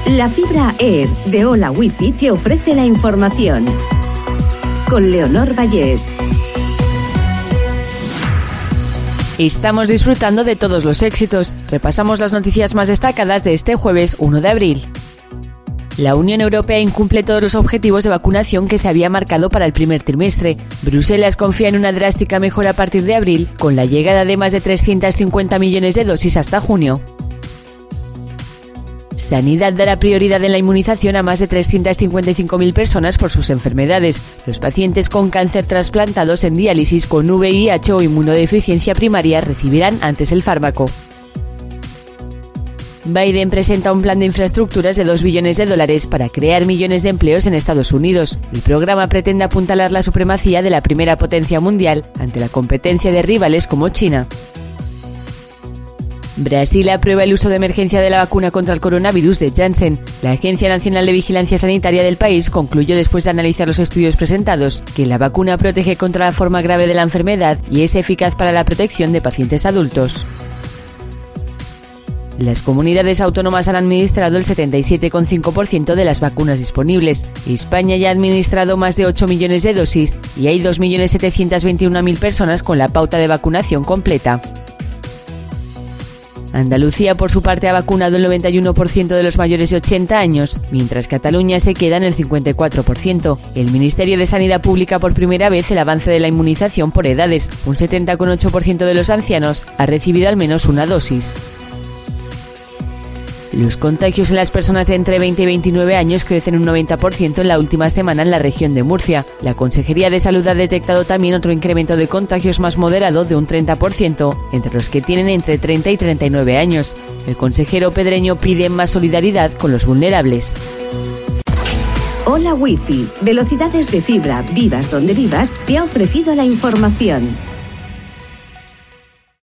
La fibra Air de Hola Wifi te ofrece la información. Con Leonor Vallés. Estamos disfrutando de todos los éxitos. Repasamos las noticias más destacadas de este jueves 1 de abril. La Unión Europea incumple todos los objetivos de vacunación que se había marcado para el primer trimestre. Bruselas confía en una drástica mejora a partir de abril, con la llegada de más de 350 millones de dosis hasta junio. Sanidad dará prioridad en la inmunización a más de 355.000 personas por sus enfermedades. Los pacientes con cáncer trasplantados en diálisis con VIH o inmunodeficiencia primaria recibirán antes el fármaco. Biden presenta un plan de infraestructuras de $2 billones para crear millones de empleos en Estados Unidos. El programa pretende apuntalar la supremacía de la primera potencia mundial ante la competencia de rivales como China. Brasil aprueba el uso de emergencia de la vacuna contra el coronavirus de Janssen. La Agencia Nacional de Vigilancia Sanitaria del país concluyó después de analizar los estudios presentados que la vacuna protege contra la forma grave de la enfermedad y es eficaz para la protección de pacientes adultos. Las comunidades autónomas han administrado el 77,5% de las vacunas disponibles. España ya ha administrado más de 8 millones de dosis y hay 2.721.000 personas con la pauta de vacunación completa. Andalucía, por su parte, ha vacunado el 91% de los mayores de 80 años, mientras Cataluña se queda en el 54%. El Ministerio de Sanidad publica por primera vez el avance de la inmunización por edades. Un 70,8% de los ancianos ha recibido al menos una dosis. Los contagios en las personas de entre 20 y 29 años crecen un 90% en la última semana en la región de Murcia. La Consejería de Salud ha detectado también otro incremento de contagios más moderado de un 30% entre los que tienen entre 30 y 39 años. El consejero Pedreño pide más solidaridad con los vulnerables. Hola Wifi, velocidades de fibra, vivas donde vivas, te ha ofrecido la información.